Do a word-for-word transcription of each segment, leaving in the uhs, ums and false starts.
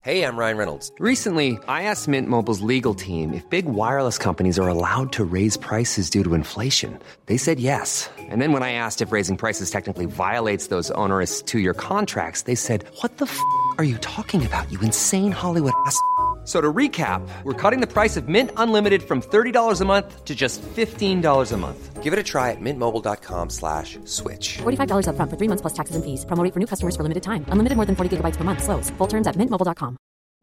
Hey, I'm Ryan Reynolds. Recently, I asked Mint Mobile's legal team if big wireless companies are allowed to raise prices due to inflation. They said yes. And then when I asked if raising prices technically violates those onerous two-year contracts, they said, what the f*** are you talking about, you insane Hollywood ass f- So to recap, we're cutting the price of Mint Unlimited from thirty dollars a month to just fifteen dollars a month. Give it a try at mintmobile.com slash switch. forty-five dollars up front for three months plus taxes and fees. Promo rate for new customers for limited time. Unlimited more than forty gigabytes per month. Slows full terms at mint mobile dot com.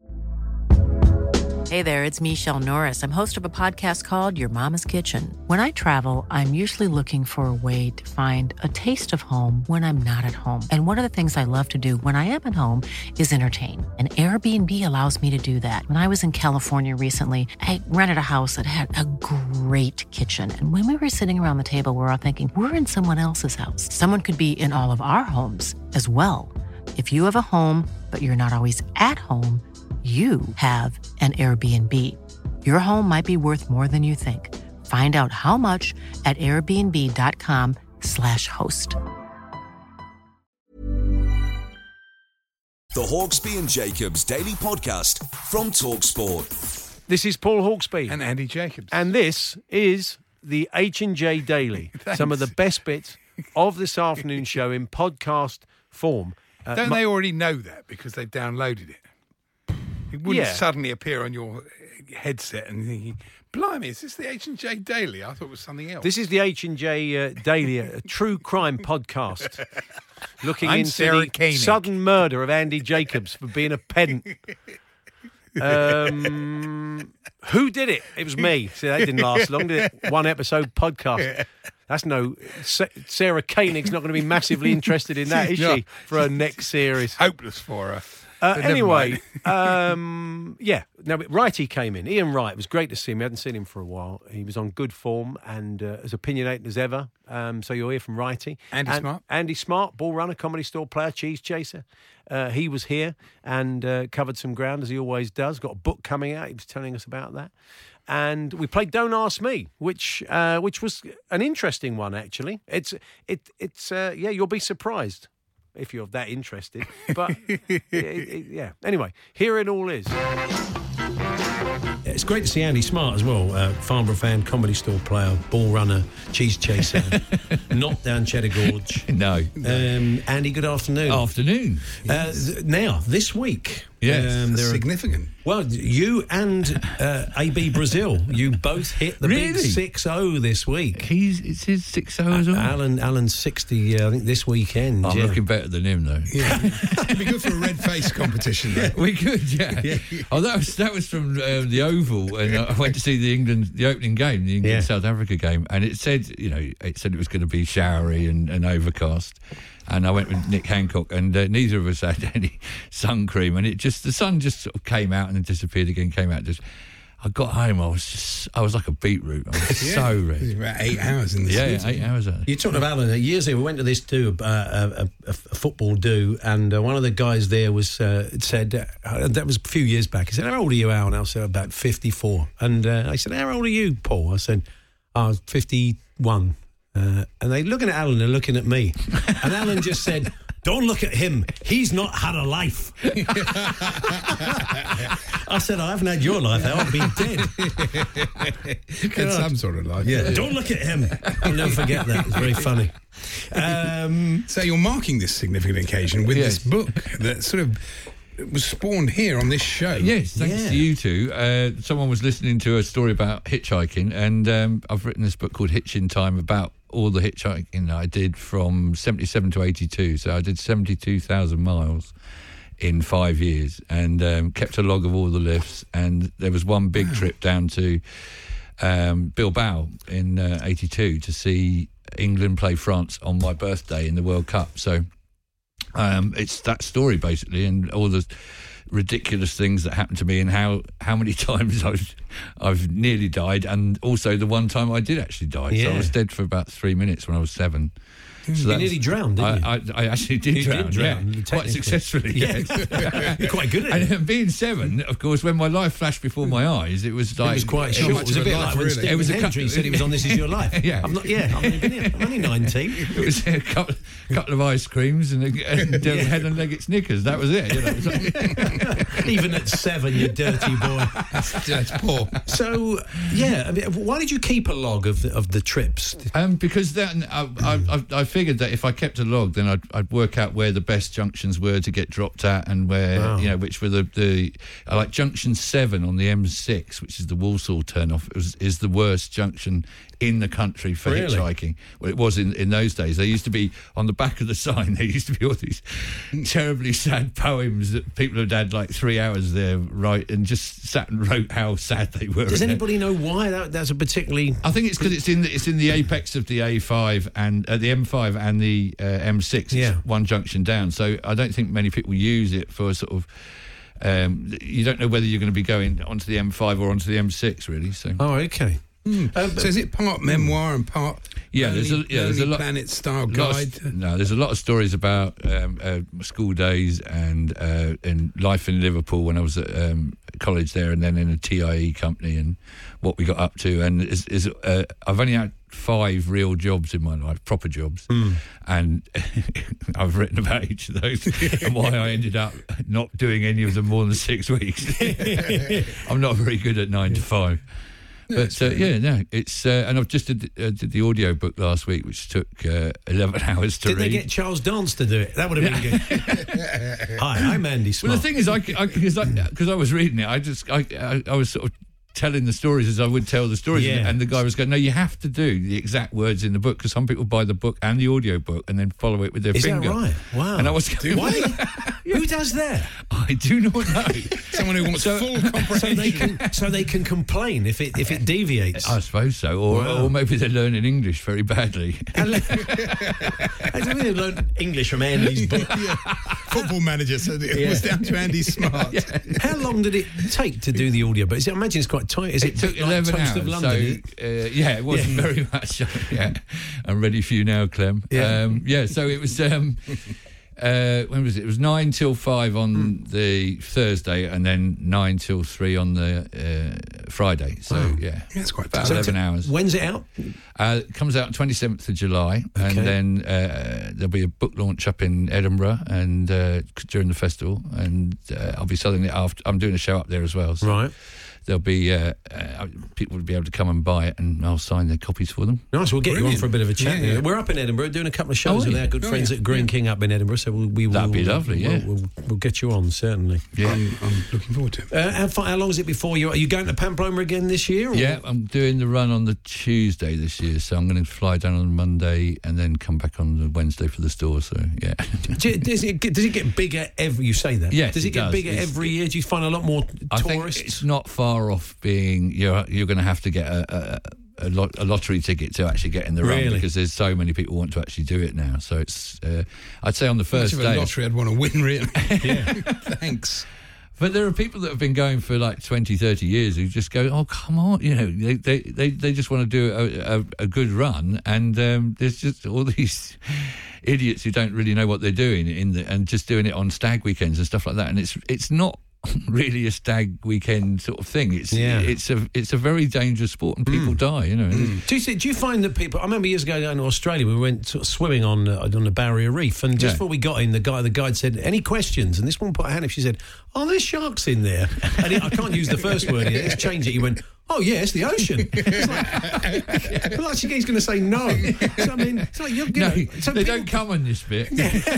Hey there, it's Michelle Norris. I'm host of a podcast called Your Mama's Kitchen. When I travel, I'm usually looking for a way to find a taste of home when I'm not at home. And one of the things I love to do when I am at home is entertain. And Airbnb allows me to do that. When I was in California recently, I rented a house that had a great kitchen. And when we were sitting around the table, we were all thinking, we're in someone else's house. Someone could be in all of our homes as well. If you have a home, but you're not always at home, you have an Airbnb. Your home might be worth more than you think. Find out how much at airbnb.com slash host. The Hawksby and Jacobs Daily Podcast from TalkSport. This is Paul Hawksby. And Andy Jacobs. And this is the H and J Daily. Some of the best bits of this afternoon show in podcast form. Uh, Don't they already know that because they've downloaded it? It wouldn't yeah. suddenly appear on your headset and thinking, blimey, is this the H and J Daily? I thought it was something else. This is the H and J uh, Daily, a true crime podcast looking I'm into Sarah the Koenig. sudden murder of Andy Jacobs for being a pedant. Um, who did it? It was me. See, that didn't last long, did it? One episode podcast. That's no... Sarah Koenig's not going to be massively interested in that, is No. she, for her next series? Hopeless for her. Uh, But never anyway, mind. um, yeah. No, but Wrighty came in. Ian Wright. It was great to see him. We hadn't seen him for a while. He was on good form and uh, as opinionated as ever. Um, so you'll hear from Wrighty. Andy and, Smart. Andy Smart, ball runner, comedy store player, cheese chaser. Uh, he was here and uh, covered some ground, as he always does. Got a book coming out. He was telling us about that. And we played Don't Ask Me, which uh, which was an interesting one, actually. It's, it, it's uh, yeah, you'll be surprised if you're that interested. But, it, it, yeah. Anyway, here it all is. It's great to see Andy Smart as well, uh, Farnborough fan, comedy store player, ball runner, cheese chaser, knocked down Cheddar Gorge. No. Um, Andy, good afternoon. Afternoon. Uh, th- now, this week... Yes, um, there are- significant. Well, you and uh, A B Brazil, you both hit the Really? big six oh this week. He's it's his six oh as well. Alan, Alan's sixty, uh, I think, this weekend. I'm yeah. looking better than him though. Yeah. It'd be good for a red face competition, though. We could, yeah. Yeah. Oh, that was that was from uh, the Oval, and I went to see the England the opening game, the England Yeah. South Africa game, and it said, you know, it said it was going to be showery and, and overcast. And I went with Nick Hancock, and uh, neither of us had any sun cream, and it just the sun just sort of came out and then disappeared again. Came out just. I got home. I was just. I was like a beetroot. I was Yeah. so It was red. about eight hours in the Yeah, sun. eight hours. Out. You talked of Alan. Years ago, we went to this do, uh, a, a, a football do, and uh, one of the guys there was uh, said, uh, that was a few years back, he said, how old are you, Alan? I said, about fifty-four. And uh, I said, how old are you, Paul? I said, I was fifty-one. Uh, and they looking at Alan and looking at me. And Alan just said, don't look at him. He's not had a life. I said, I haven't had your life. I ought to be dead. Had some sort of life. Yeah, don't look at him. I'll never forget that. It's very funny. Um, So you're marking this significant occasion with Yes. this book that sort of was spawned here on this show. Yes, thanks Yeah. to you two. Uh, someone was listening to a story about hitchhiking, and um, I've written this book called Hitch in Time about all the hitchhiking that I did from seventy-seven to eighty-two. So I did seventy-two thousand miles in five years and um, kept a log of all the lifts. And there was one big trip down to um, Bilbao in uh, eighty-two to see England play France on my birthday in the World Cup. So um, it's that story, basically, and all the ridiculous things that happened to me and how, how many times I've, I've nearly died, and also the one time I did actually die. Yeah. So I was dead for about three minutes when I was seven. So you that nearly was- drowned, didn't I, you? I, I actually did You drown, did drown, yeah, technically. quite successfully. Yeah. You're quite good at and, it. And being seven, of course, when my life flashed before my eyes, it was like It was quite not short. much It was a of a bit life, like when really. Stephen It was a Hendry couple- said he was on This Is Your Life. Yeah. I'm not. Yeah, I've only been here. I'm only nineteen. It was a couple, couple of ice creams and, a, and um, Helen Leggett's knickers. That was it. You know, it was like, Even at seven, you dirty boy. That's poor. So yeah, I mean, why did you keep a log of the, of the trips? Um, because then I, I, I, I figured that if I kept a log, then I'd, I'd work out where the best junctions were to get dropped at, and where Wow. you know which were the, the I like junction seven on the M six, which is the Walsall turnoff. It was is the worst junction in the country for Really? hitchhiking. Well, it was in, in those days. There used to be on the back of the sign. There used to be all these terribly sad poems that people had had like three hours there, right, and just sat and wrote how sad they were. Does And anybody know why that, that's a particularly? I think it's because it's in the, it's in the apex of the A five and uh, the M five and the uh, M six. It's Yeah. one junction down. So I don't think many people use it for sort of. Um, you don't know whether you're going to be going onto the M five or onto the M six, really. So Oh, okay. Um, So is it part memoir and part Yeah, there's a- Lonely- yeah, there's a Lonely lot- Planet style Lot guide? of- no, there's a lot of stories about um, uh, school days and uh, and life in Liverpool when I was at um, college there, and then in a T I E company and what we got up to. And is, is uh, I've only had five real jobs in my life, proper jobs, and I've written about each of those and why I ended up not doing any of them more than six weeks. I'm not very good at nine to five. But uh, yeah, no, it's uh, and I've just did, uh, did the audio book last week, which took uh, eleven hours to Did read. they get Charles Dance to do it? That would have been good. Hi, I'm Andy Smart. Well, the thing is, I because I, because I, I was reading it, I just I, I I was sort of telling the stories as I would tell the stories, Yeah. and, and the guy was going, "No, you have to do the exact words in the book because some people buy the book and the audio book and then follow it with their Is finger." that right? Wow. And I was going, Why? Who does that? I do not know. Someone who wants full So comprehension. they can so they can complain if it if it deviates. I suppose so, or Wow. or maybe they're learning English very badly. And le- I think they learned English from Andy's book. Football manager said it Yeah. was down to Andy Smart. How long did it take to do the audio? But is it, I imagine it's quite tight. Is it, It took like eleven Toast hours. of London? is so it? uh, yeah, it wasn't Yeah. very much. Yeah, I'm ready for you now, Clem. Yeah. um, yeah. So it was. Um, uh, when was it? It was nine till five on Hmm. the Thursday, and then nine till three on the uh, Friday. So yeah, That's quite about tough. So eleven t- hours. When's it out? Uh, it comes out on twenty-seventh of July, Okay. and then uh, there'll be a book launch up in Edinburgh and uh, during the festival, and uh, I'll be selling it after. I'm doing a show up there as well. So Right. there'll be uh, uh, people will be able to come and buy it, and I'll sign their copies for them. Nice. We'll get you on Brilliant. for a bit of a chat. Yeah, yeah. We're up in Edinburgh doing a couple of shows Oh, with yeah. our good Oh, friends yeah. at Green Yeah. King up in Edinburgh. So we'll, we will. That'd be lovely, We'll, yeah. We'll, we'll get you on certainly. Yeah. I'm, I'm looking forward to it. Uh, how, far, how long is it before you are you going to Pamplona again this year? Or? Yeah, I'm doing the run on the Tuesday this year, so I'm going to fly down on Monday and then come back on the Wednesday for the store. So yeah, Do you- Does it, get, does it get bigger every? You say that. Yes, Does it, it get does. bigger It's- every year? Do you find a lot more I tourists? think it's not far off being you're you're going to have to get a. a A, lot, a lottery ticket to actually get in the run Really? because there's so many people want to actually do it now. So it's, uh, I'd say on the Much first of a day. lottery I'd want to win, really. Yeah. Thanks. But there are people that have been going for like twenty, thirty years who just go, oh, come on, you know, they they, they, they just want to do a, a, a good run. And um, there's just all these idiots who don't really know what they're doing in the, and just doing it on stag weekends and stuff like that. And it's it's not really a stag weekend sort of thing. It's Yeah. it's a it's a very dangerous sport and people die, you know. Do you, see, do you find that people? I remember years ago going to Australia. We went sort of swimming on uh, on the Barrier Reef, and just Yeah. before we got in, the guy, the guide said, "Any questions?" And this one put her hand up. She said, "Oh, there's sharks in there." And it, I can't use the first word here. Let's change it. He went, "Oh yeah, it's the ocean." It's like, like he's going to say no. So I mean, it's like you're. You No, know, so they people- don't come on this bit.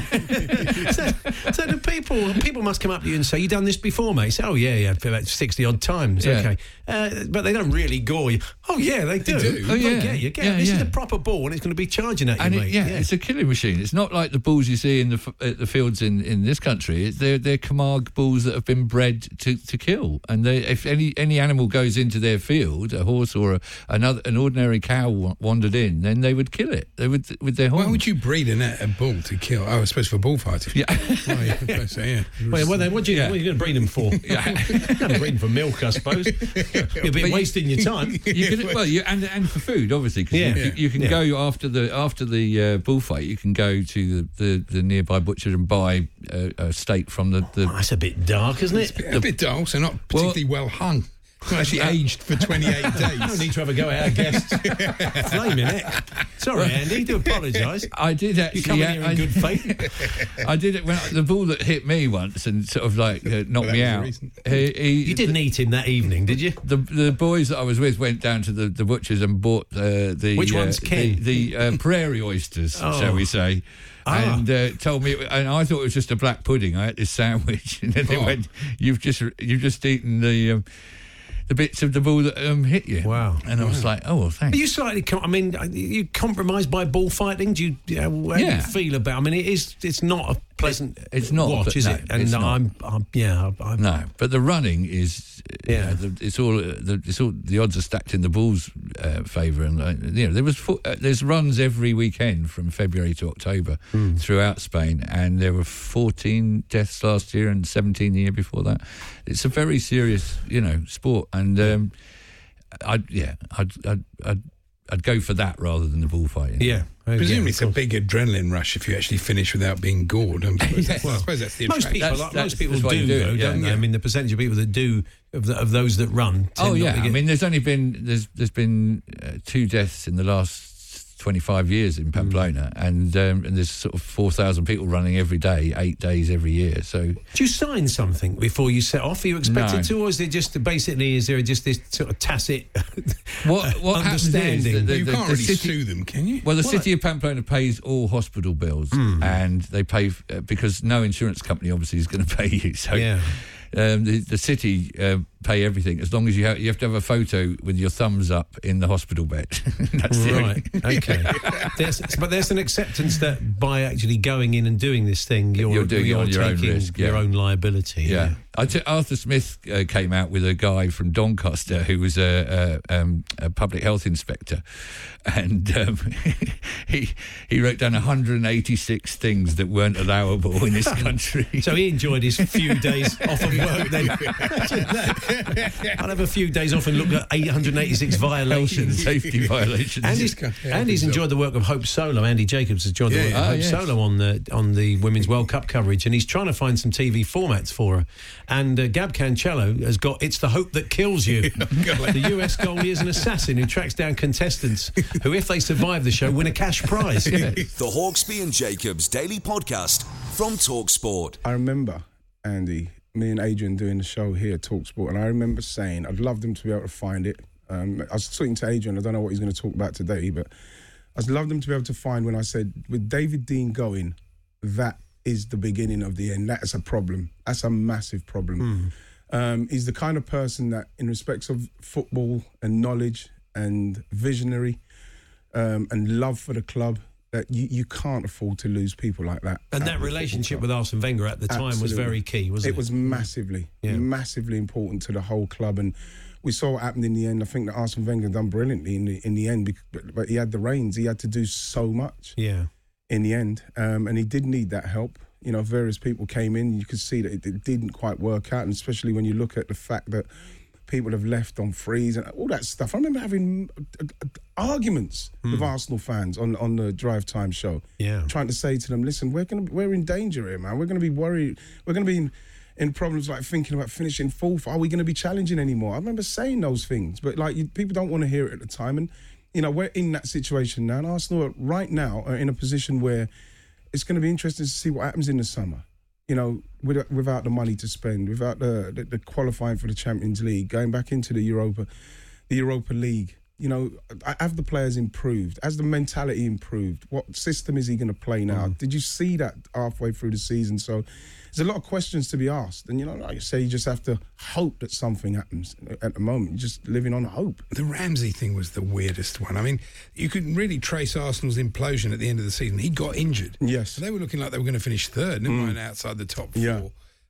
so, so the people people must come up to you and say, "You done this before, mate?" You say, "Oh yeah, yeah, for about sixty odd times." Yeah. Okay, uh, but they don't really gore you. Oh yeah, they do. do. Oh, They'll yeah. get you. Get Yeah, this is yeah. a proper ball, and it's going to be charging at you, And it, mate. yeah, it's a killing machine. It's not like the bulls you see in the f- at the fields in, in this country. It's, they're they're Camargue bulls that have been bred to, to kill. And they, if any any animal goes into their field, a horse or a, another an ordinary cow wa- wandered in, then they would kill it. They would with their horns. Why would you breed a, a bull to kill? Oh, I suppose for bullfighting. Yeah. Oh, yeah, I suppose so, yeah. Wait, well, then, what, do you, Yeah. what are you going to breed them for? Yeah. You're not breeding for milk, I suppose. You're a bit you- wasting your time. You can, well, you, and and for food, obviously, because Yeah. you, you, you can Yeah. go after the after the uh, bullfight. You can go to the, the, the nearby butcher and buy a, a steak from the. the Oh, that's a bit dark, isn't it? A bit dull, so not particularly well, hung. It's actually aged for twenty-eight I don't days. need to have a go at our guests. Flaming it. Sorry, Andy, do apologise. I did actually. You come in here I, in good faith. I did it when I, the bull that hit me once and sort of like uh, knocked Well, me that was out. recent. He, he, You didn't eat him that evening, did you? The the boys that I was with went down to the, the butchers and bought uh, the Which uh, one's Ken? the, the uh, prairie oysters, Oh. shall we say? Ah. And uh, told me, and I thought it was just a black pudding. I ate this sandwich, and then they Oh. went, "You've just you've just eaten the." Um, the bits of the bull that um, hit you. Wow. And I was like, oh, well, thanks. Are you slightly? Com- I mean, are you compromised by bullfighting? Do you? you know, how do Yeah. you feel about? I mean, it is. It's not a pleasant. It's not, watch, but is no, it? And it's not. I'm, I'm. Yeah. I- I'm, No, but the running is, Yeah. yeah, the, it's all the it's all the odds are stacked in the Bulls' uh, favour, and uh, you know there was fo- uh, there's runs every weekend from February to October Hmm. throughout Spain, and there were fourteen deaths last year and seventeen the year before that. It's a very serious, you know, sport, and um, I'd yeah, I'd, I'd I'd I'd go for that rather than the bullfighting. Yeah. Oh, Presumably yeah, it's of a course. big adrenaline rush if you actually finish without being gored. I suppose, that's, I suppose that's the Most attraction. people, That's- like, that's- most people that's why do, you do it, though, yeah. don't they? Yeah. I mean, the percentage of people that do of, the, of those that run. Tend Oh not yeah, to I get- mean, there's only been there's there's been uh, two deaths in the last twenty-five years in Pamplona, and um, and there's sort of four thousand people running every day, eight days every year. So Do you sign something before you set off? Are you expected No. to, or is it just basically? Is there just this sort of tacit what what happens is understanding? that the, you the, can't the really city, sue them, can you? Well, the city of Pamplona pays all hospital bills, and they pay f- uh, because no insurance company obviously is going to pay you. So Yeah. um, the, the city uh, pay everything as long as you have you have to have a photo with your thumbs up in the hospital bed. That's the Right. only- Okay. There's, but there's an acceptance that by actually going in and doing this thing, you're, You're doing it on your own taking risk, your yeah. own liability. Yeah, I t- Arthur Smith uh, came out with a guy from Doncaster who was a, a, um, a public health inspector, and um, he he wrote down one hundred eighty-six things that weren't allowable in this country. So he enjoyed his few days off of work then. I'll have a few days off and look at eight hundred eighty-six Health and violations. safety violations. Andy's, Yeah, Andy's good enjoyed the work of Hope Solo. Andy Jacobs has enjoyed the Yeah, work yeah. of Oh, Hope yes. Solo on the on the Women's World Cup coverage, and he's trying to find some T V formats for her. And uh, Gab Cancello has got "It's the Hope That Kills You." The U S goalie is an assassin who tracks down contestants who, if they survive the show, win a cash prize. The Hawksby and Jacobs Daily Podcast from TalkSport. I remember, Andy, me and Adrian doing the show here at TalkSport, and I remember saying I'd love them to be able to find it. Um, I was talking to Adrian, I don't know what he's going to talk about today, but I'd love them to be able to find when I said, with David Dean going, that is the beginning of the end. That's a problem. That's a massive problem. Um, he's the kind of person that, in respects of football and knowledge and visionary um, and love for the club, that you, you can't afford to lose people like that. And out that of the relationship football with Arsene Wenger at the time was Absolutely. very key, wasn't it? It was massively, Yeah. massively important to the whole club, and we saw what happened in the end. I think that Arsene Wenger done brilliantly in the in the end, bec- but, but he had the reins. He had to do so much Yeah. in the end, um, and he did need that help. You know, various people came in. You could see that it, it didn't quite work out, and especially when you look at the fact that people have left on freeze and all that stuff. I remember having uh, uh, arguments with Arsenal fans on, on the Drive Time show, Yeah. trying to say to them, "Listen, we're gonna we're in danger here, man. We're gonna be worried. We're gonna be in, in problems like thinking about finishing fourth. Are we gonna be challenging anymore?" I remember saying those things, but like you, people don't want to hear it at the time. And you know, we're in that situation now. And Arsenal are, right now are in a position where it's going to be interesting to see what happens in the summer. You know, with, without the money to spend, without the, the the qualifying for the Champions League, going back into the Europa, the Europa League. You know, have the players improved? Has the mentality improved? What system is he going to play now? Mm. Did you see that halfway through the season? So there's a lot of questions to be asked. And, you know, like you say, you just have to hope that something happens at the moment. You're just living on hope. The Ramsey thing was the weirdest one. I mean, you could really trace Arsenal's implosion at the end of the season. He got injured. Yes. So they were looking like they were going to finish third, never mind outside the top four. Yeah.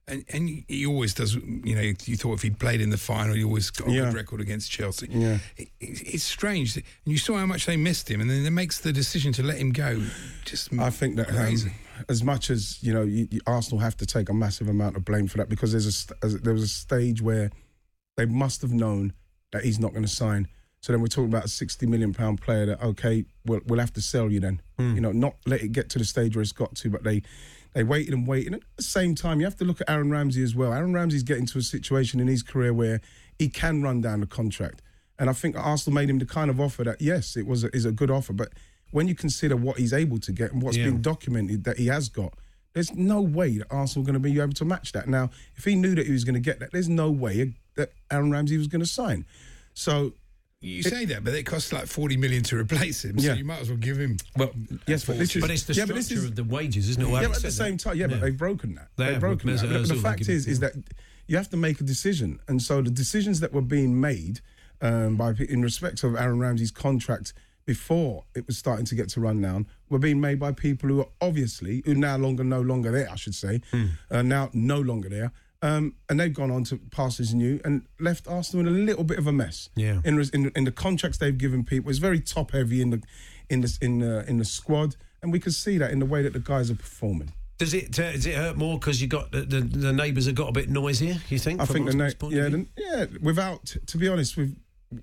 And, and he always does, you know, you thought if he'd played in the final, he always got a Yeah. good record against Chelsea. Yeah. It, it, it's strange. And you saw how much they missed him, and then it makes the decision to let him go just I think that um, crazy. as much as, you know, you, you, Arsenal have to take a massive amount of blame for that, because there's a, st- as, there was a stage where they must have known that he's not going to sign. So then we're talking about a sixty million pound player that, okay, we'll, we'll have to sell you then. Mm. You know, not let it get to the stage where it's got to, but they... They waited and waited. At the same time, you have to look at Aaron Ramsey as well. Aaron Ramsey's getting to a situation in his career where he can run down the contract. And I think Arsenal made him the kind of offer that, yes, it was a, is a good offer. But when you consider what he's able to get and what's Yeah. been documented that he has got, there's no way that Arsenal are going to be able to match that. Now, if he knew that he was going to get that, there's no way that Aaron Ramsey was going to sign. So... You say that, but it costs like forty million to replace him, so Yeah. you might as well give him. Well, yes, but this is... But it's the yeah, structure but this is, of the wages, isn't it? Well, yeah, having but at the said same that- time, yeah, but yeah. they've broken that. They They've have, broken with that. Mesut But the Ozil, fact they give is, it- is that you have to make a decision, and so the decisions that were being made um, by in respect of Aaron Ramsey's contract before it was starting to get to run down were being made by people who are obviously who now longer no longer there, I should say, Hmm. uh, now no longer there. Um, and they've gone on to pastures new and left Arsenal in a little bit of a mess. Yeah. In res- in, in the contracts they've given people, it's very top heavy in the in the in the, in the squad, and we can see that in the way that the guys are performing. Does it uh, does it hurt more because you got the, the, the neighbours have got a bit noisier? You think? I from think the Arsenal's na- point of yeah view? the, yeah without to be honest with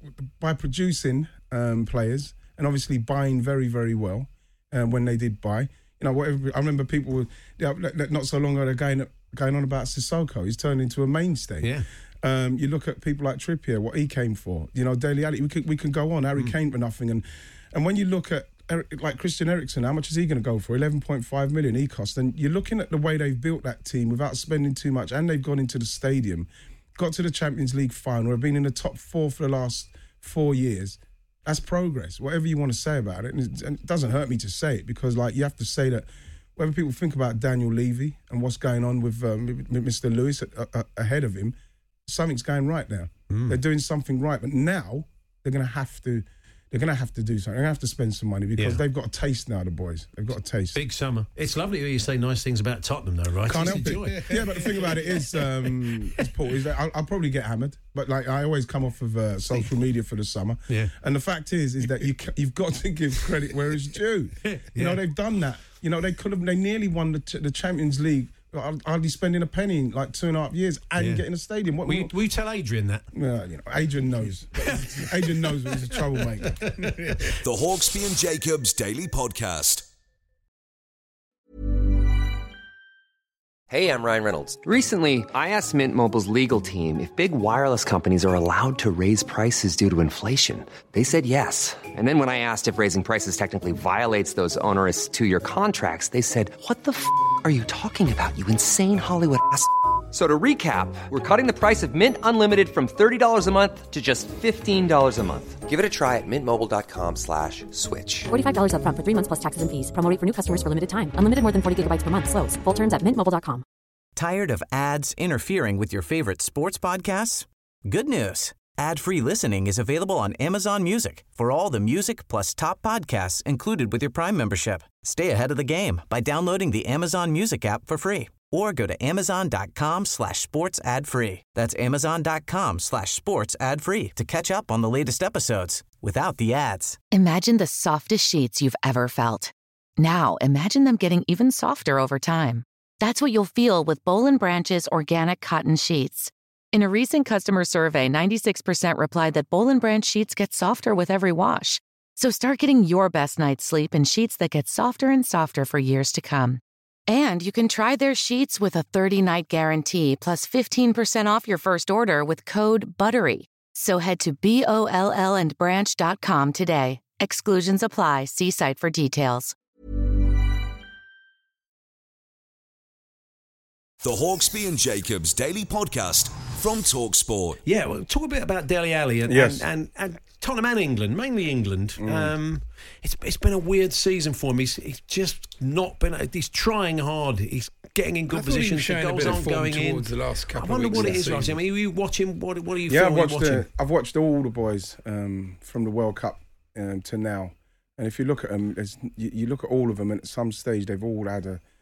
by producing um, players and obviously buying very very well um, when they did buy. You know, whatever. I remember people were yeah, not so long ago they're going going on about Sissoko. He's turned into a mainstay. Yeah. Um, you look at people like Trippier, what he came for. You know, Dele Alli. We can we can go on. Harry Mm. Kane for nothing, and and when you look at Eric, like Christian Eriksen, how much is he going to go for? eleven point five million he cost. And you're looking at the way they've built that team without spending too much, and they've gone into the stadium, got to the Champions League final, have been in the top four for the last four years. That's progress, whatever you want to say about it. And it, and it doesn't hurt me to say it, because like you have to say that whether people think about Daniel Levy and what's going on with, um, with Mister Lewis a, a, ahead of him, something's going right there. Mm. They're doing something right, but now they're going to have to. They're going to have to do something. They're going to have to spend some money because Yeah. they've got a taste now, the boys. They've got a taste. Big summer. It's lovely to hear you say nice things about Tottenham, though, right? Can't Just help enjoy it. Yeah, but the thing about it is, um, is Paul, is that I'll, I'll probably get hammered. But like I always come off of uh, social media for the summer. Yeah. And the fact is, is that you ca- you've got to give credit where it's due. You Yeah. know, they've done that. You know, they could have. They nearly won the, ch- the Champions League. Hardly spending a penny in like two and a half years and Yeah. getting a stadium. What, Will you, will you tell Adrian that? well, you know, Adrian knows. Adrian knows when he's a troublemaker. The Hawksby and Jacobs Daily Podcast. Hey, I'm Ryan Reynolds. Recently, I asked Mint Mobile's legal team if big wireless companies are allowed to raise prices due to inflation. They said yes. And then when I asked if raising prices technically violates those onerous two-year contracts, they said, "What the f*** are you talking about, you insane Hollywood ass?" So to recap, we're cutting the price of Mint Unlimited from thirty dollars a month to just fifteen dollars a month. Give it a try at mintmobile.com slash switch. forty-five dollars up front for three months plus taxes and fees. Promo rate for new customers for limited time. Unlimited more than forty gigabytes per month. Slows full terms at mint mobile dot com. Tired of ads interfering with your favorite sports podcasts? Good news. Ad-free listening is available on Amazon Music for all the music plus top podcasts included with your Prime membership. Stay ahead of the game by downloading the Amazon Music app for free or go to amazon.com slash sports ad free. That's amazon.com slash sports ad free to catch up on the latest episodes without the ads. Imagine the softest sheets you've ever felt. Now imagine them getting even softer over time. That's what you'll feel with Boll and Branch's organic cotton sheets. In a recent customer survey, ninety-six percent replied that Boll and Branch sheets get softer with every wash. So start getting your best night's sleep in sheets that get softer and softer for years to come. And you can try their sheets with a thirty-night guarantee plus fifteen percent off your first order with code BUTTERY. So head to B O L L and branch dot com today. Exclusions apply. See site for details. The Hawksby and Jacobs Daily Podcast from TalkSport. Yeah, well, talk a bit about Dele Alli and, Yes. and, and, and Tottenham and England, mainly England. Mm. Um, it's it's been a weird season for him. He's, he's just not been. He's trying hard. He's getting in good I thought he was positions. The showing a goals bit of aren't form going in. towards the last couple I wonder of weeks what of it is, the Rosie. I season. mean, are you watching? What, what are you Yeah, I've feeling watched. watching? Uh, I've watched all the boys um, from the World Cup um, to now, and if you look at them, you, you look at all of them, and at some stage they've all had a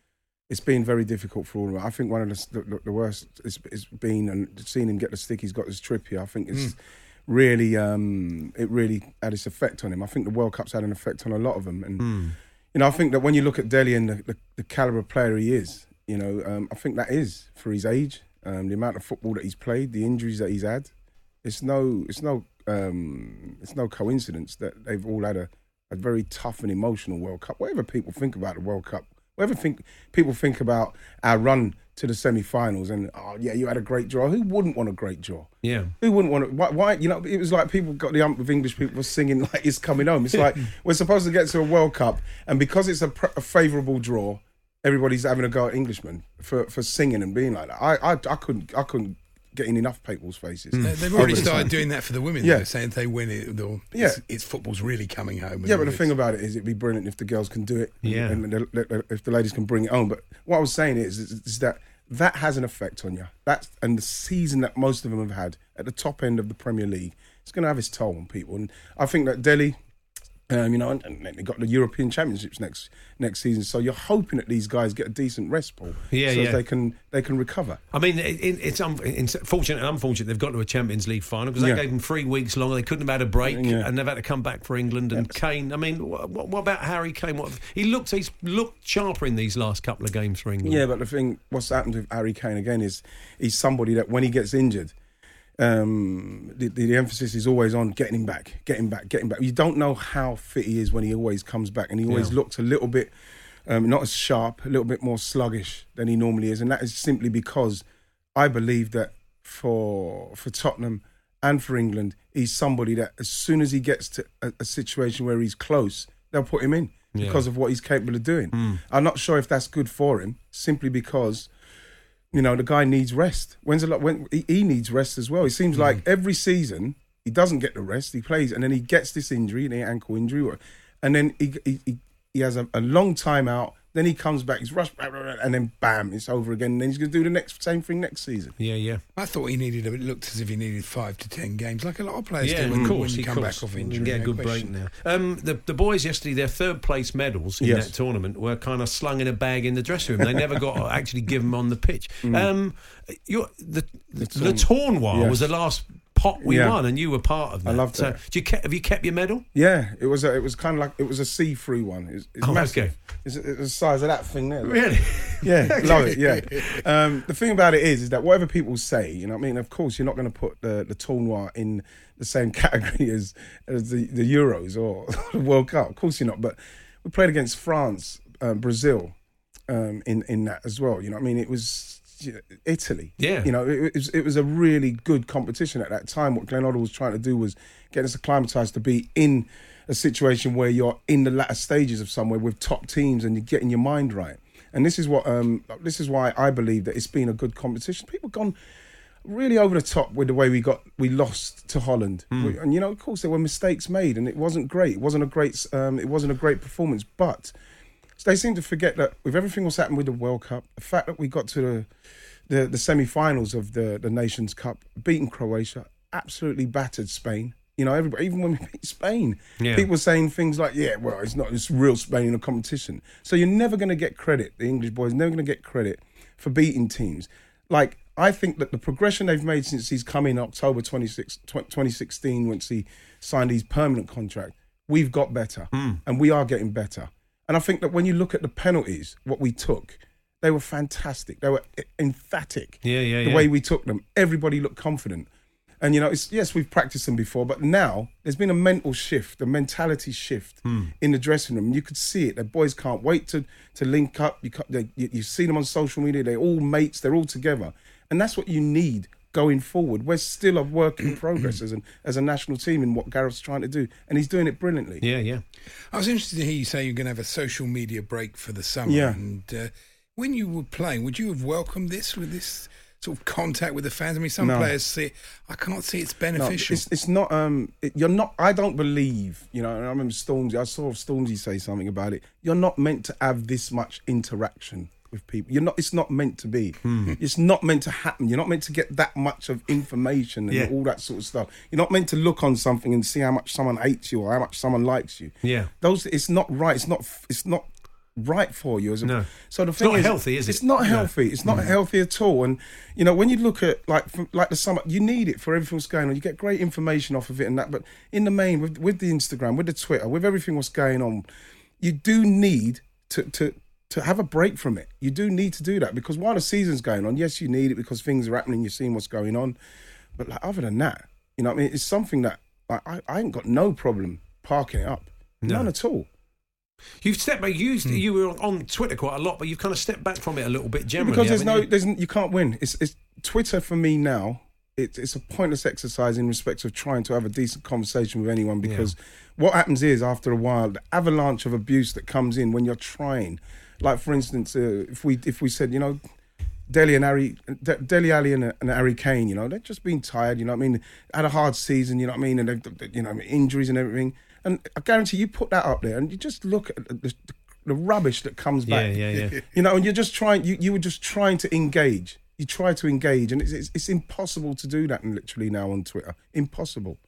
it's been very difficult for all of them. I think one of the, the, the worst it's, it's been, and seeing him get the stick he's got as Trippier, I think it's mm. really, um, it really had its effect on him. I think the World Cup's had an effect on a lot of them. And, mm. you know, I think that when you look at Dele and the, the, the calibre of player he is, you know, um, I think that is, for his age, um, the amount of football that he's played, the injuries that he's had, it's no, it's no, um, it's no coincidence that they've all had a, a very tough and emotional World Cup. Whatever people think about the World Cup, whatever think people think about our run to the semi-finals, and oh yeah, you had a great draw. Who wouldn't want a great draw? Yeah. Who wouldn't want to? Why, why? You know, it was like people got the ump of English people were singing like it's coming home. It's like we're supposed to get to a World Cup, and because it's a, pr- a favourable draw, everybody's having a go at Englishmen for, for singing and being like that. I I, I couldn't I couldn't get in enough people's faces. Mm. They've already started doing that for the women. Yeah, though, saying if they win it, they'll, yeah, it's, it's football's really coming home. Yeah, but the thing about it is, it'd be brilliant if the girls can do it. Yeah, and, and the, the, if the ladies can bring it home. But what I was saying is, is, is that that has an effect on you. That's and the season that most of them have had at the top end of the Premier League, it's going to have its toll on people. And I think that Dele, um, you know, and, and they got the European Championships next next season. So you're hoping that these guys get a decent rest, Paul. Yeah, so yeah. they can they can recover. I mean, it, it's, un- it's fortunate and unfortunate they've got to a Champions League final because they Yeah. gave them three weeks longer. They couldn't have had a break, Yeah. and they've had to come back for England. And Yeah. Kane, I mean, what, what about Harry Kane? What he looked, he's looked sharper in these last couple of games for England. Yeah, but the thing, what's happened with Harry Kane again is he's somebody that when he gets injured, um, the, the, the emphasis is always on getting him back, getting back, getting back. You don't know how fit he is when he always comes back, and he always Yeah. looks a little bit, um, not as sharp, a little bit more sluggish than he normally is, and that is simply because I believe that for for Tottenham and for England, he's somebody that as soon as he gets to a, a situation where he's close, they'll put him in Yeah. because of what he's capable of doing. Mm. I'm not sure if that's good for him, simply because, you know, the guy needs rest. When's a lot? When he, he needs rest as well. It seems mm. like every season he doesn't get the rest. He plays and then he gets this injury, the ankle injury, or, and then he he, he, he has a, a long time out. Then he comes back, he's rushed, and then bam, it's over again. And then he's going to do the next same thing next season. Yeah, yeah. I thought he needed. It looked as if he needed five to ten games, like a lot of players Yeah, do. When, of course, when you he come course. back off You injury, can get a no good question. break now. Um, the the boys yesterday, their third place medals in Yes. that tournament were kind of slung in a bag in the dressing room. They never got to actually give them on the pitch. Mm. Um, you're, the the, The the Tournoi Yes. was the last pot we Yeah. won, and you were part of that. I loved so, that. Do you ke- have you kept your medal? Yeah, it was a, it was kind of like it was a see-through one. It's, it's Oh, massive. okay. It's, it's the size of that thing there. Look. Really? Yeah, love it. Yeah. Um, the thing about it is, is that whatever people say, you know, what I mean, of course, you're not going to put the the tournoi in the same category as as the, the Euros or the World Cup. Of course, you're not. But we played against France, uh, Brazil, um, in in that as well. You know, what I mean, it was. Italy. Yeah. You know, it, it, was, it was a really good competition at that time. What Glenn Hoddle was trying to do was get us acclimatised to be in a situation where you're in the latter stages of somewhere with top teams and you're getting your mind right. And this is what um, this is why I believe that it's been a good competition. People have gone really over the top with the way we got we lost to Holland. Mm. We, and you know, of course, there were mistakes made, and it wasn't great. It wasn't a great. Um, it wasn't a great performance, but they seem to forget that with everything that's happened with the World Cup, the fact that we got to the the, the semi-finals of the, the Nations Cup, beating Croatia, absolutely battered Spain. You know, everybody, even when we beat Spain, Yeah. people were saying things like, yeah, well, it's not it's real Spain in a competition. So you're never going to get credit, the English boys, never going to get credit for beating teams. Like, I think that the progression they've made since he's come in October twenty sixteen, once he signed his permanent contract, we've got better. Mm. And we are getting better. And I think that when you look at the penalties, what we took, they were fantastic. They were emphatic. Yeah, yeah, The yeah. way we took them. Everybody looked confident. And, you know, it's, yes, we've practiced them before, but now there's been a mental shift, a mentality shift Hmm. in the dressing room. You could see it. The boys can't wait to, to link up. You, can't, they, you, you see them on social media. They're all mates. They're all together. And that's what you need going forward. We're still a work in progress as, an, as a national team in what Gareth's trying to do. And he's doing it brilliantly. Yeah, yeah. I was interested to hear you say you're going to have a social media break for the summer. Yeah. And uh, when you were playing, would you have welcomed this with this sort of contact with the fans? I mean, some No. players see. I can't see it's No, beneficial. it's, it's not. Um, it, you're not. I don't believe. You know. And I remember Stormzy. I saw Stormzy say something about it. You're not meant to have this much interaction with people. You're not. It's not meant to be. It's not meant to happen. You're not meant to get that much of information and Yeah. all that sort of stuff. You're not meant to look on something and see how much someone hates you or how much someone likes you. Yeah. Those. It's not right. It's not. It's not right for you. As a, No. So the It's thing not is, healthy, is it? It's not No. healthy. It's not No. healthy at all. And you know, when you look at like from, like the summer, you need it for everything that's going on. You get great information off of it and that. But in the main, with with the Instagram, with the Twitter, with everything what's going on, you do need to to. to have a break from it. You do need to do that because while the season's going on, yes, you need it because things are happening, you're seeing what's going on. But like, other than that, you know what I mean? It's something that like, I, I ain't got no problem parking it up. No. None at all. You've stepped back. You, used, Mm. you were on Twitter quite a lot, but you've kind of stepped back from it a little bit generally. Because there's haven't no, you? there's you can't win. It's, it's Twitter for me now. It's it's a pointless exercise in respect of trying to have a decent conversation with anyone because what happens is after a while, the avalanche of abuse that comes in when you're trying. Like for instance, uh, if we if we said, you know, Dele and Harry, De- Dele Alli and, and Harry Kane, you know, they've just been tired. You know what I mean? Had a hard season. You know what I mean? And they've, you know, injuries and everything. And I guarantee you put that up there, and you just look at the, the, the rubbish that comes back. Yeah, yeah, yeah. You know, and you're just trying. You you were just trying to engage. You try to engage, and it's it's, it's impossible to do that. Literally now on Twitter, impossible.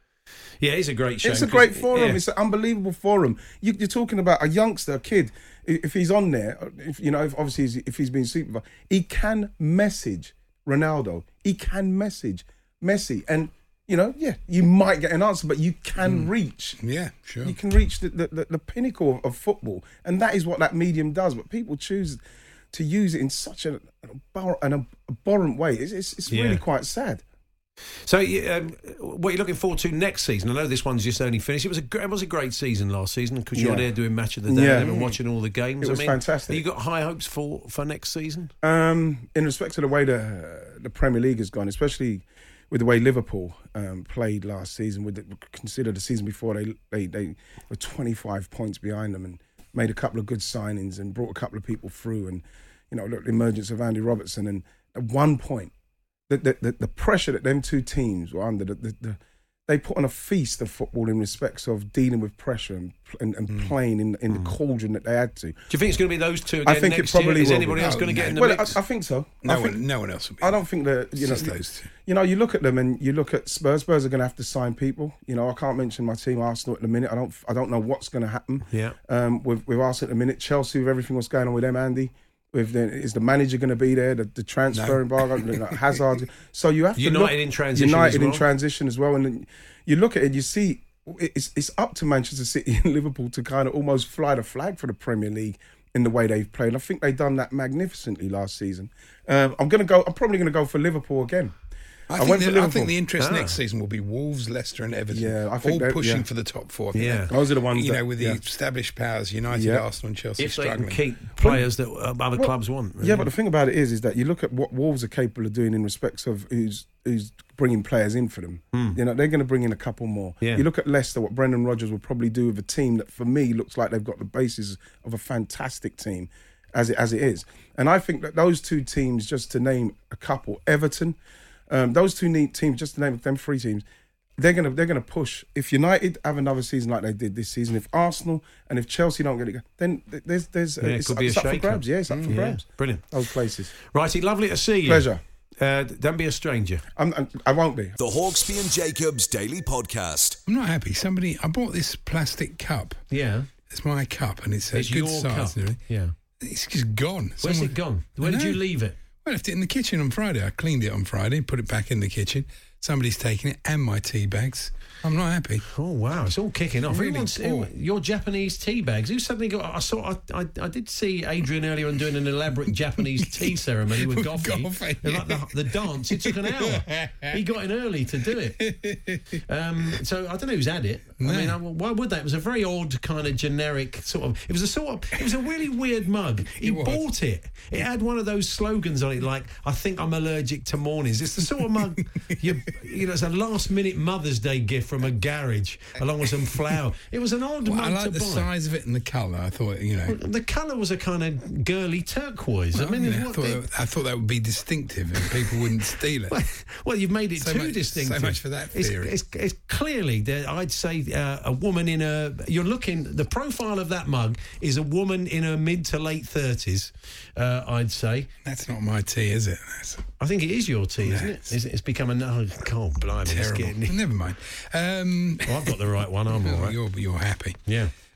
Yeah, it's a great show. It's a great 'cause- forum. yeah. It's an unbelievable forum. You, you're talking about a youngster, a kid. i- If he's on there, if, you know, if obviously he's, if he's been supervised, he can message Ronaldo. He can message Messi, and you know, yeah, you might get an answer, but you can reach. Yeah, sure. You can reach the the, the, the pinnacle of, of football, and that is what that medium does. But people choose to use it in such an, an, abhor- an abhorrent way. It's it's, it's Yeah. really quite sad. So, you- um, what are you looking forward to next season? I know this one's just only finished. It was a gr- it was a great season last season because you were Yeah. there doing Match of the Day Yeah. and watching all the games. It was I mean, fantastic. Have you got high hopes for, for next season? Um, in respect to the way the the Premier League has gone, especially with the way Liverpool um, played last season, with the, consider the season before they, they they were twenty-five points behind them and made a couple of good signings and brought a couple of people through, and you know, look, the emergence of Andy Robertson, and at one point, the the, the, the pressure that them two teams were under, the, the, the they put on a feast of football in respects of dealing with pressure and and, and Mm. playing in in the cauldron that they had to. Do you think it's going to be those two again I think next it probably year? Is will anybody be. else No, going to get no. in the Well, mix? I, I think so. No I one, think, no one else will be. I don't think that you It's know. just those two. You know, you look at them and you look at Spurs. Spurs are going to have to sign people. You know, I can't mention my team Arsenal at the minute. I don't. I don't know what's going to happen. Yeah. Um, with with Arsenal at the minute, Chelsea with everything what's going on with them, Andy. With the, is the manager going to be there? The, the transfer No. embargo, you know, Hazard. So you have to United look, in transition United as in well. transition as well. And then you look at it, you see it's it's up to Manchester City and Liverpool to kind of almost fly the flag for the Premier League in the way they've played. I think they've done that magnificently last season. Um, I'm going to go. I'm probably going to go for Liverpool again. I, I think went the, for I Liverpool. think the interest Ah. next season will be Wolves, Leicester, and Everton. Yeah, I think all that- pushing yeah. for the top four. I think Yeah. that- Those are the ones You that- know, with the yeah. established powers, United, Yeah. Arsenal, and Chelsea If they struggling. can keep players that uh, other Well, clubs want. Yeah, but the thing about it is, is that you look at what Wolves are capable of doing in respects of who's who's bringing players in for them. You know, they're going to bring in a couple more. Yeah. You look at Leicester, what Brendan Rodgers will probably do with a team that, for me, looks like they've got the basis of a fantastic team, as it as it is. And I think that those two teams, just to name a couple, Everton, um, those two neat teams, just to name them three teams. They're gonna they're gonna push. If United have another season like they did this season, if Arsenal and if Chelsea don't get it, then there's there's Yeah, it it's, could be it's a up for shake-up. grabs. Yeah, it's up for Yeah, grabs. brilliant. Those places. Righty, lovely to see you. Pleasure. Uh, don't be a stranger. I'm, I'm, I won't be. The Hawksby and Jacobs Daily Podcast. I'm not happy. Somebody, I bought this plastic cup. Yeah. It's my cup, and it's a It's good your size. cup. and everything. Yeah. It's just gone. Where's Someone- it gone? Where I did you know. leave it? I left it in the kitchen on Friday. I cleaned it on Friday, put it back in the kitchen. Somebody's taken it and my tea bags. I'm not happy. Oh wow, it's all kicking off. Really Everyone's- poor. your Japanese tea bags. Who suddenly got? I saw. I, I, I did see Adrian earlier on doing an elaborate Japanese tea ceremony with With Goffey. Goffey, And like the, the dance, it took an hour. He got in early to do it. Um, so I don't know who's had it. No. I mean, I, why would that? It was a very odd kind of generic sort of. It was a sort of. It was a really weird mug. He It was. bought it. It had one of those slogans on it, like "I think I'm allergic to mornings." It's the sort of mug you you know. It's a last minute Mother's Day gift from a garage, along with some flour. It was an odd Well, mug I like to the buy. size of it and the colour. I thought, you know. The colour was a kind of girly turquoise. I Well, mean, you know, I, what thought the- that, I thought that would be distinctive and people wouldn't steal it. well, well, you've made it So too much- so distinctive. much for that It's, theory. it's, it's clearly, there, I'd say, uh, a woman in a. You're looking. The profile of that mug is a woman in her mid to late thirties. Uh, I'd say. That's not my tea, is it? That's I think it is your tea, No, isn't it? It's, it's become a. Oh, God, blimey, it's terrible. getting. Never mind. Um, Well, I've got the right one. I'm all right. You're, you're happy. Yeah.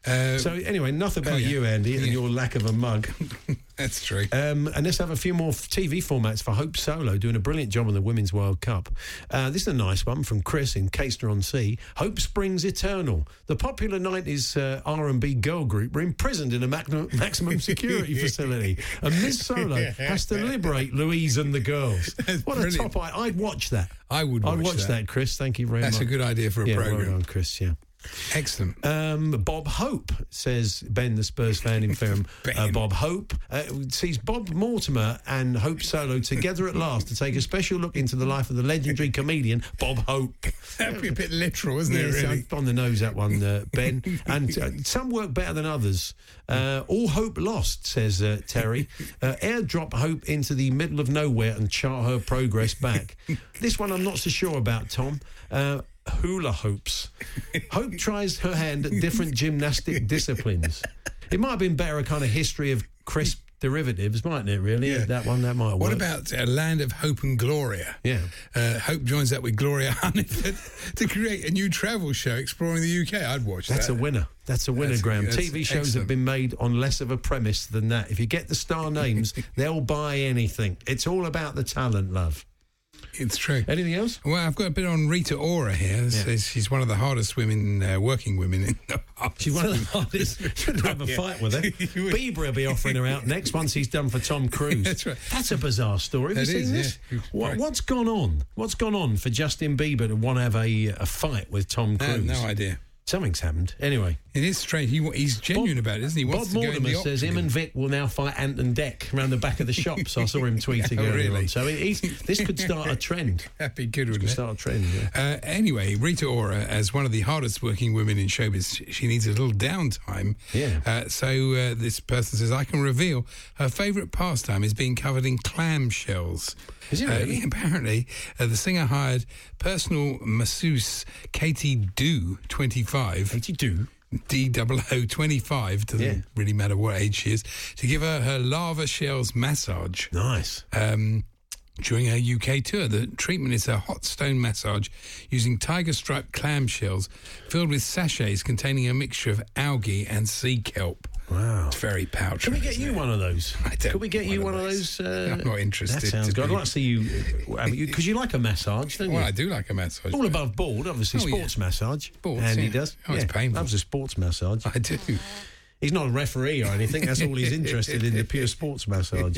Uh, so anyway, enough about oh, yeah. you, Andy, and Yeah. your lack of a mug. That's true. Um, and let's have a few more f- T V formats for Hope Solo, doing a brilliant job on the Women's World Cup. Uh, this is a nice one from Chris in Caister-on-Sea. Hope springs eternal. The popular nineties uh, R and B girl group were imprisoned in a mac- maximum security facility, and Miss Solo has to liberate Louise and the girls. That's what brilliant. a top! I- I'd watch that. I would watch I'd watch that. that. Chris. Thank you very That's much. a good idea for a yeah, programme. Well done, Chris. Yeah. Excellent. Um, Bob Hope, says Ben, the Spurs fan in film. uh, Bob Hope uh, sees Bob Mortimer and Hope Solo together at last to take a special look into the life of the legendary comedian Bob Hope. That'd be a bit literal, isn't it, Yes, really? on the nose, that one, uh, Ben. And uh, some work better than others. Uh, all hope lost, says uh, Terry. Uh, airdrop Hope into the middle of nowhere and chart her progress back. This one I'm not so sure about, Tom. Uh, hula hoops. Hope tries her hand at different gymnastic disciplines. It might have been better a kind of history of crisp derivatives, mightn't it, really? Yeah. That one, that might work. What about a Land of Hope and Gloria? Yeah. Uh, Hope joins up with Gloria Hunniford to create a new travel show exploring the U K. I'd watch That's that. a winner. That's a winner, That's- Graham. that's T V shows excellent. have been made on less of a premise than that. If you get the star names, they'll buy anything. It's all about the talent, love. It's true. Anything else? Well, I've got a bit on Rita Ora here. It says she's one of the hardest women, uh, working women in the She's one of the hardest. Shouldn't have a Yeah. fight with her. Bieber will be offering her out next once he's done for Tom Cruise. That's right. That's a bizarre story. Have That you is, seen this? yeah. What, Right. what's gone on? What's gone on for Justin Bieber to want to have a, a fight with Tom I Cruise? have no idea. Something's happened. Anyway. It is strange. He, he's genuine about it, isn't he? He Bob wants to go in Mortimer the says him and Vic will now fight Ant and Dec around the back of the shops. I saw him tweeting Oh, earlier really? on. So he's, this could start a trend. That'd be good, Could wouldn't it? start a trend, yeah. Uh, anyway, Rita Ora, as one of the hardest working women in showbiz, she needs a little downtime. Yeah. Uh, so uh, this person says, I can reveal her favourite pastime is being covered in clam shells. Is it really? Uh, apparently, uh, the singer hired personal masseuse Katie Dew, twenty-five. Katie Dew? D O O twenty-five, doesn't Yeah. really matter what age she is, to give her her lava shells massage. Nice. Um, during her U K tour, the treatment is a hot stone massage using tiger stripe clam shells filled with sachets containing a mixture of algae and sea kelp. Wow. It's very powerful. Can we get you one of those? I don't Can we get want you one one of of those. those? Uh, I'm not interested, That sounds to good. I'd be- like to see you, because you like a massage, don't you? Well, I do like a massage. All but above board, obviously, Oh, yeah. sports massage. Sports, Andy yeah. does. Oh, it's Yeah, painful. Loves a sports massage. I do. He's not a referee or anything. That's all he's interested in, the pure sports massage.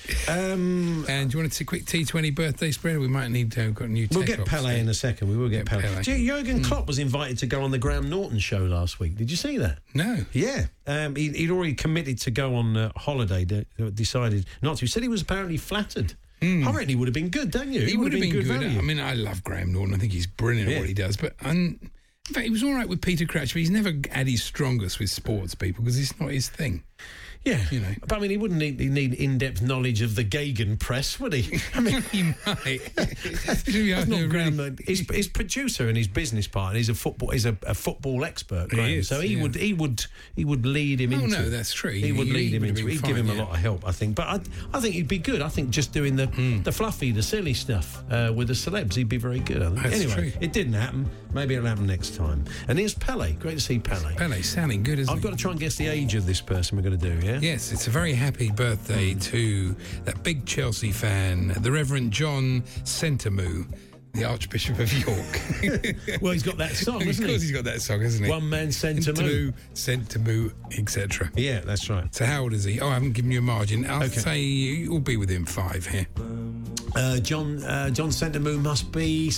Um, And do you want to see a quick T twenty birthday spread? We might need to have got a new we'll tech get ops Pele there. in a second. We will get Get Pele. Pele. Do you- Jurgen Klopp was invited to go on the Graham Norton show last week. Did you see that? No. Yeah, um, he, he'd already committed to go on uh, holiday. De- decided not to. He said he was apparently flattered. I reckon he would have been good, don't you? He would have been good. value. I mean, I love Graham Norton. I think he's brilliant Yeah. at what he does. But um, in fact, he was all right with Peter Crouch, but he's never at his strongest with sports people because it's not his thing. Yeah, you know. But I mean, he wouldn't need, he'd need in-depth knowledge of the Gagan press, would he? I mean, he might. That's not Graham. uh, His, his producer and his business partner. He's a football. He's a, a football expert. Graham. is, so he yeah. would. He would. He would lead him Oh, into. no, that's true. He, He- would he- lead he him would have into. been He'd give fine, him a yeah. lot of help, I think. But I, I think he'd be good. I think just doing the the fluffy, the silly stuff uh, with the celebs, he'd be very good. I think. That's anyway, true. it didn't happen. Maybe it'll happen next time. And here's Pele. Great to see Pele. Pele sounding good, isn't I've he? got to try and guess the age of this person we're going to do. Yeah. Yes, it's a very happy birthday to that big Chelsea fan, the Reverend John Centimore, the Archbishop of York. Well, he's got that song, Of hasn't course he? he's got that song, hasn't he? One man Centimore. Centimore, et cetera. Yeah, that's right. So how old is he? Oh, I haven't given you a margin. I'll Okay. say you'll be within five here. Uh, John uh, John Centimore must be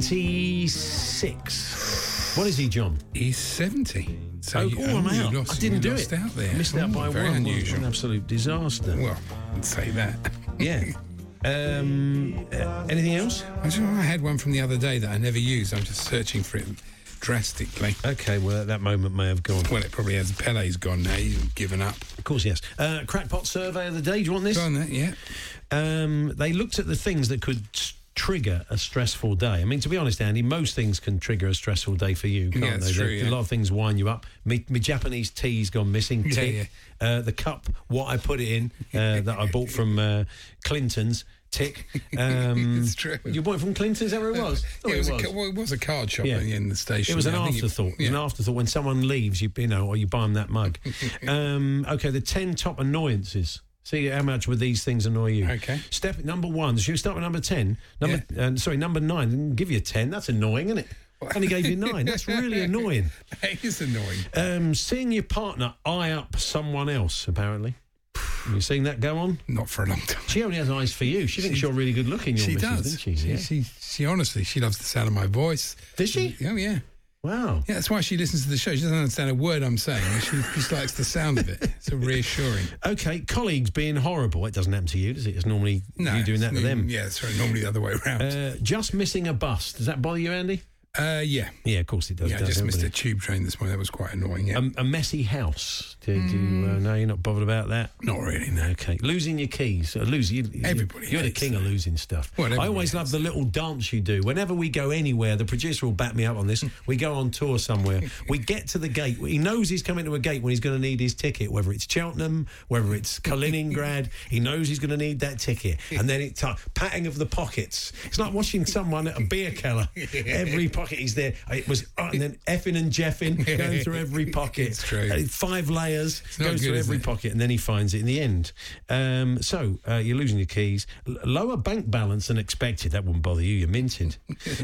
seventy-six. What is he, John? He's seventy. So oh, you, oh, I'm you out. lost, I didn't you do lost it. out there. I missed out Oh, by very one. unusual. An absolute disaster. Well, I'd say that. Yeah. Um, uh, anything else? I, just, I had one from the other day that I never used. I'm just searching for it drastically. Okay, well, that moment may have gone. Well, it probably has. Pele's gone now. He's given up. Of course, yes. Uh, crackpot survey of the day. Do you want this? Go on, that, yeah. Um, they looked at the things that could s- trigger a stressful day. I mean, to be honest, Andy, most things can trigger a stressful day for you, can't Yeah, they? that's true, They- yeah. A lot of things wind you up. Me, my Japanese tea's gone missing. Yeah, Tick. yeah. Uh, the cup, what I put it in, uh, that I bought from uh, Clinton's, Tick. Um, It's true. You bought it from Clinton's, is that where it was? Yeah, Thought it, was a, ca- well, it was a card shop Yeah. in the station. It was an I think afterthought. It was an yeah. afterthought. When someone leaves, you, you know, or you buy them that mug. um, okay, the ten top annoyances. See how much would these things annoy you. Okay. Step number one. Should we start with number ten? Number, uh, sorry, number nine. Didn't give you a ten. That's annoying, isn't it? Only gave you nine. That's really annoying. It is annoying. Um, seeing your partner eye up someone else, apparently. Have you seen that go on? Not for a long time. She only has eyes for you. She thinks She- you're really good looking. Your She missus, does. doesn't she? Yeah. She, she honestly, she loves the sound of my voice. Does she? Oh, yeah. Wow. Yeah, that's why she listens to the show. She doesn't understand a word I'm saying. She just likes the sound of it. It's so reassuring. Okay, colleagues being horrible. It doesn't happen to you, does it? It's normally No, you doing that to it's- them. Yeah, it's right, normally the other way around. Uh, just missing a bus. Does that bother you, Andy? Uh, yeah. Yeah, of course it does. Yeah, I does, just missed a everybody. tube train this morning. That was quite annoying. Yeah. A, a messy house. Do, do you, uh, no, you're not bothered about that? Not really, no. Okay. Losing your keys. Uh, lose, you, Everybody You're the hates king of that. losing stuff. Well, I everybody always love the little dance you do. Whenever we go anywhere, the producer will back me up on this. We go on tour somewhere. We get to the gate. He knows he's coming to a gate when he's going to need his ticket, whether it's Cheltenham, whether it's Kaliningrad. He knows he's going to need that ticket. And then it's uh, patting of the pockets. It's like watching someone at a beer keller. Every pocket he's there. It was, uh, and then effing and jeffing, going through every pocket. It's true. Uh, five layers, not goes good, through is every it? pocket, and then he finds it in the end. Um, so uh, you're losing your keys. L- lower bank balance than expected. That wouldn't bother you. You're minted.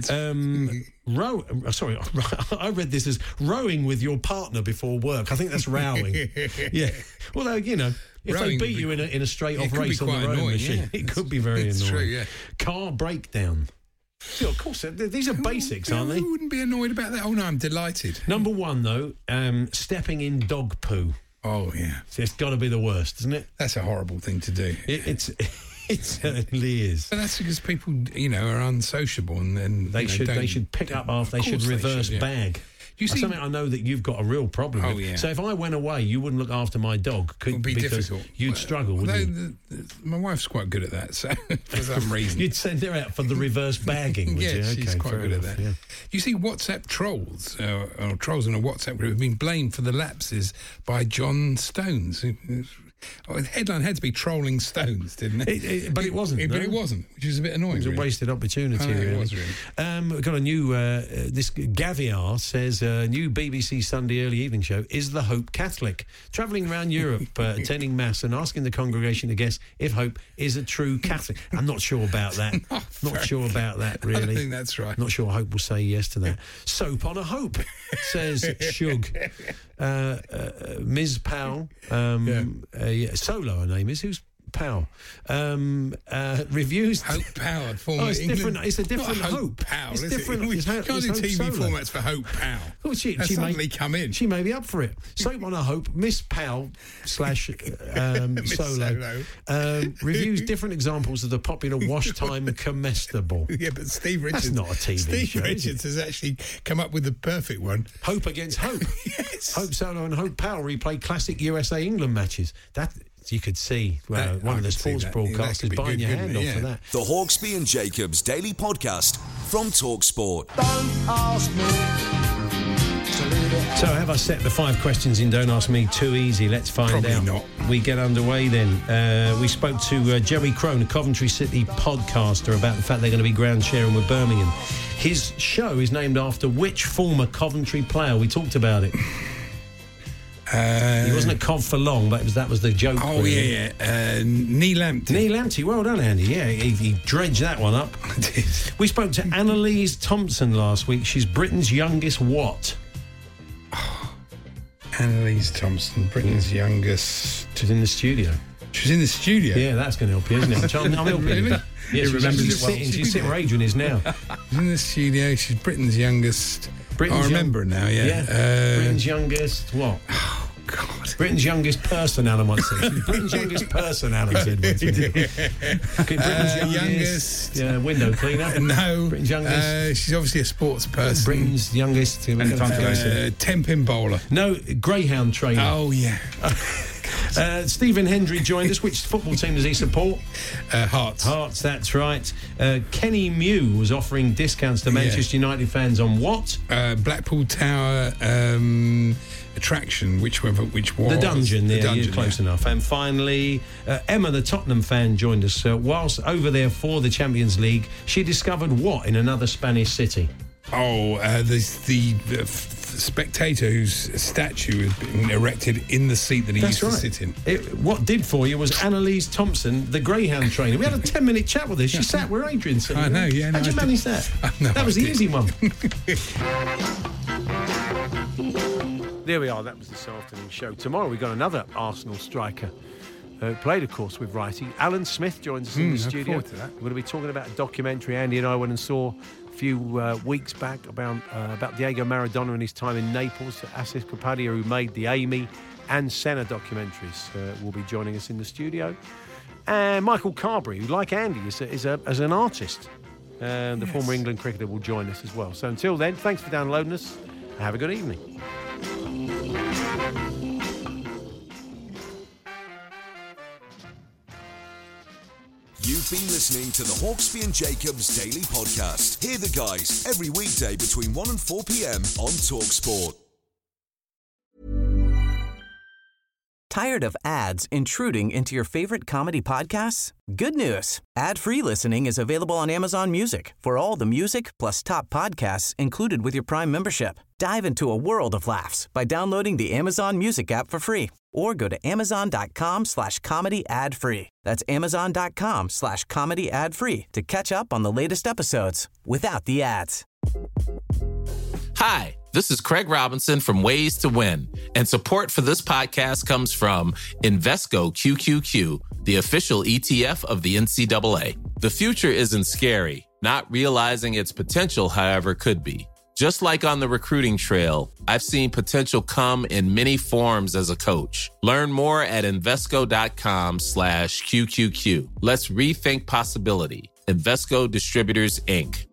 um, row. uh, Sorry, I read this as rowing with your partner before work. I think that's rowing. Yeah. Although you know. If Rowing they would beat be- you in a, in a straight It off could be race on the quite rowing annoying, machine, yeah. it could be very It's annoying. true, yeah. Car breakdown. Yeah, of course, th- these are basics, aren't they? Who wouldn't be annoyed about that? Oh, no, I'm delighted. Number one, though, um, stepping in dog poo. Oh, yeah. It's got to be the worst, isn't it? That's a horrible thing to do. it it's it certainly is. But that's because people, you know, are unsociable and, and They you know, should they don't- should pick up after. They Of should course they reverse should, yeah. bag. You That's see- something I know that you've got a real problem Oh, with. yeah. So if I went away, you wouldn't look after my dog. Could, It would be because difficult. You'd Well, struggle, although wouldn't you? the, the, my wife's quite good at that, so for some reason. You'd send her out for the reverse bagging, would yeah, you? she's Okay, quite fair good at enough, that. yeah. You see, WhatsApp trolls, uh, or trolls in a WhatsApp group, have been blamed for the lapses by John Stones. who- who's- Oh, the headline had to be trolling Stones, didn't it? It- it- but it wasn't, But no? it wasn't, which is a bit annoying. It was a really. wasted opportunity. I know, it really. was really. Um, we've got a new. Uh, uh, this Gaviar says a new B B C Sunday early evening show is the Hope Catholic, travelling around Europe, uh, attending mass and asking the congregation to guess if Hope is a true Catholic. I'm not sure about that. Not not very- sure about that. Really, I don't think that's right. Not sure Hope will say yes to that. Soap on a Hope, says Shug. Uh, uh, Miz Powell, um, yeah. Uh, yeah, Solo, her name is. Who's Powell? Um, uh, reviews. Hope Power, former Oh, it's England. different. It's a different Not Hope. Power, It's is different. It? We It's Ho- can't it's do Hope T V Solo. formats for Hope Power. Well, she, That's she may, suddenly come in. She may be up for it. Soap on a Hope, Miss Powell slash um, Miss Solo, Solo. um, reviews different examples of the popular wash time comestible. Yeah, but Steve Richards. That's not a T V Steve show, is Richards has actually come up with the perfect one. Hope against Hope. Yes. Hope Solo and Hope Powell replay classic U S A England matches. That you could see. Well, That- one I of the could see sports that. Yeah, that broadcasters could be buying good, your couldn't hand it? off Yeah. for that. The Hawksby and Jacobs Daily Podcast from TalkSport. So have I set the five questions in Don't Ask Me too easy? Let's find Probably out. not. We get underway then. Uh, we spoke to uh, Jerry Crone, a Coventry City podcaster, about the fact they're going to be ground sharing with Birmingham. His show is named after which former Coventry player? We talked about it. Uh, He wasn't at Cov for long, but it was, that was the joke. Oh, really. yeah, yeah. Uh, Neil Lamptey. Neil Lamptey, well done, Andy. Yeah, he, he dredged that one up. We spoke to Annalise Thompson last week. She's Britain's youngest what? Annalise Thompson, Britain's youngest. She's in the studio. She was in the studio. Yeah, that's going to help you, isn't it? I'm, I'm helping Really? you. Yeah, He she's, remembers she's it well. sitting, she's sitting where Adrian is now. She's in the studio. She's Britain's youngest. Britain's I remember young- her now, yeah. yeah. Uh, Britain's youngest what? oh, God. Britain's youngest person, Alan once said. She's Britain's youngest person, Alan said. once. Okay, Britain's Uh, youngest, youngest. yeah, window cleaner. No. Britain's youngest. Uh, she's obviously a sports person. Britain's youngest. Uh, ten pin bowler. No, greyhound trainer. Oh, yeah. Uh, Stephen Hendry joined us. Which football team does he support? Uh, Hearts. Hearts, that's right. Uh, Kenny Mew was offering discounts to Manchester yeah. United fans on what? Uh, Blackpool Tower um, attraction, which which was the dungeon. The yeah, dungeon, you're close yeah. enough. And finally, uh, Emma, the Tottenham fan, joined us. Uh, whilst over there for the Champions League, she discovered what in another Spanish city? Oh, uh, the the uh, f- spectator whose statue has been erected in the seat that he That's used right. to sit in. It, what did for you was Annalise Thompson, the Greyhound trainer. We had a ten-minute chat with her. She sat where Adrian sat. I know, yeah. How'd no, you I manage did. that? No, that was I the did. easy one. There we are. That was this afternoon's show. Tomorrow we've got another Arsenal striker. Uh, played, of course, with Righty. Alan Smith joins us in Mm, the look studio. forward to that. We're going to be talking about a documentary Andy and I went and saw a few uh, weeks back about uh, about Diego Maradona and his time in Naples. Assis Kapadia, who made the Amy and Senna documentaries, uh, will be joining us in the studio. And Michael Carberry, who, like Andy, is, a, is a, as an artist. And the Yes. former England cricketer will join us as well. So until then, thanks for downloading us. Have a good evening. You've been listening to the Hawksby and Jacobs Daily Podcast. Hear the guys every weekday between one and four p.m. on TalkSport. Tired of ads intruding into your favorite comedy podcasts? Good news. Ad-free listening is available on Amazon Music for all the music plus top podcasts included with your Prime membership. Dive into a world of laughs by downloading the Amazon Music app for free or go to amazon.com slash comedy ad free. That's amazon.com slash comedy ad free to catch up on the latest episodes without the ads. Hi, this is Craig Robinson from Ways to Win, and support for this podcast comes from Invesco Q Q Q, the official E T F of the N C double A. The future isn't scary. Not realizing its potential, however, could be. Just like on the recruiting trail, I've seen potential come in many forms as a coach. Learn more at Invesco.com slash QQQ. Let's rethink possibility. Invesco Distributors, Incorporated.